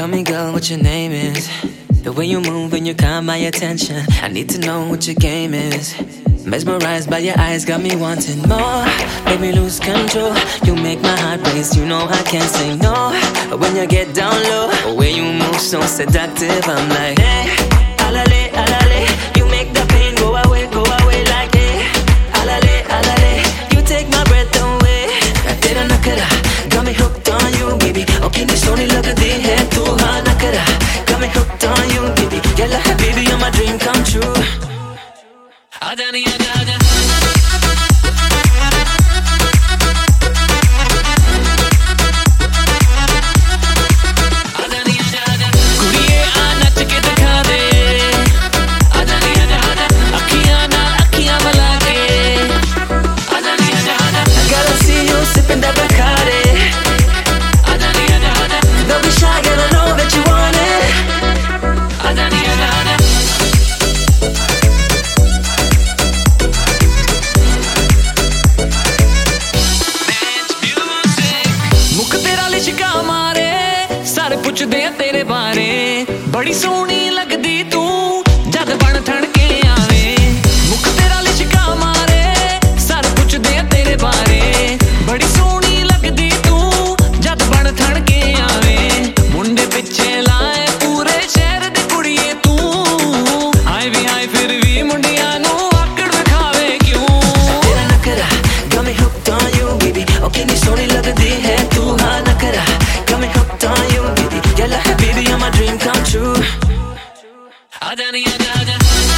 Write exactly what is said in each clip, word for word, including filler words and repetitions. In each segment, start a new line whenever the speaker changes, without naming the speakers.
Tell me, girl, what your name is. The way you move and you caught my attention. I need to know what your game is. Mesmerized by your eyes, got me wanting more. Make me lose control. You make my heart race, you know I can't say no. When you get down low, the way you move so seductive, I'm like, hey, alale, alale. You make the pain go away, go away like, hey, alale, alale. You take my breath away. Tera nakara, got me hooked on you, baby. Okay, ni soni lagdi hai tu ha nakara. Got me hooked on you, baby. Yalla habibi, you're my dream come true. Aja nahi aja aja.
पुछदे तेरे बारे बड़ी सोहनी लगदी तू जद बन ठण के आवे मुख तेरा लिशका मारे सर पुछदे तेरे बारे बड़ी सोहनी लगदी तू जद बन ठण के आवे मुंडे पिछे लाए पूरे शहर दी कुड़िए तू हाय भी हाय फिर भी मुंडियां नू आकड़ विखावे क्यों
तेरा नखरा got me hooked on you baby okay नी सोहनी लगदी है तू हाँ नखरा got me hooked on you baby yalla habibi you're my dream come true
आजा नहीं आजा आजा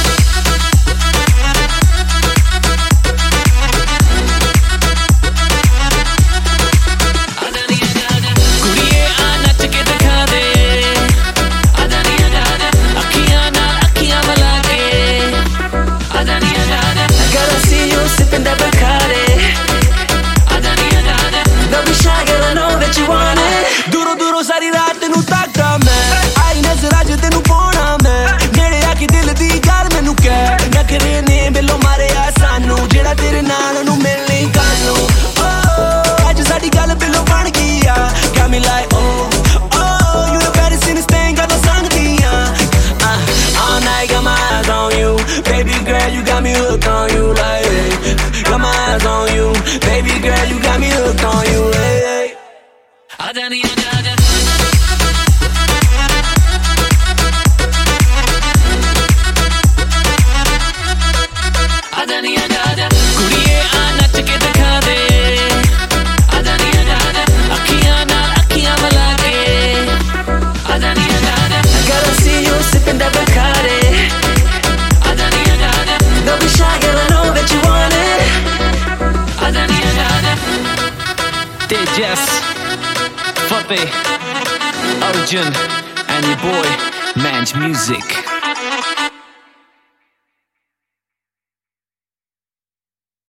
सारी रात तेनू ताकदा मैं आई नजरा च तेनू पाउणा मैं नेड़े आके दिल दी गल मैनू कह नखरे ने बेलो मारे आ सानू जेड़ा तेरे नाल नू मिलनी कानू ओ अज साडी गल बिलो बन गई आ got me like oh oh you the baddest in this thing got no संगदी uh all night got my eyes on you baby girl you got me hooked on you like got my eyes on you baby girl you got me hooked on you hey
आजा नहीं आजा आजा आजा नहीं आजा आजा कुड़िए आ नच के दिखा दे आजा नहीं आजा आजा अखियां नाल अखियां मिला के आजा नहीं आजा आजा
I gotta see you sipping that Bacardi
आजा नहीं आजा आजा
don't be shy girl I know that you want it
आजा नहीं आजा आजा Tejas Fabe Arjun and your boy Manj Music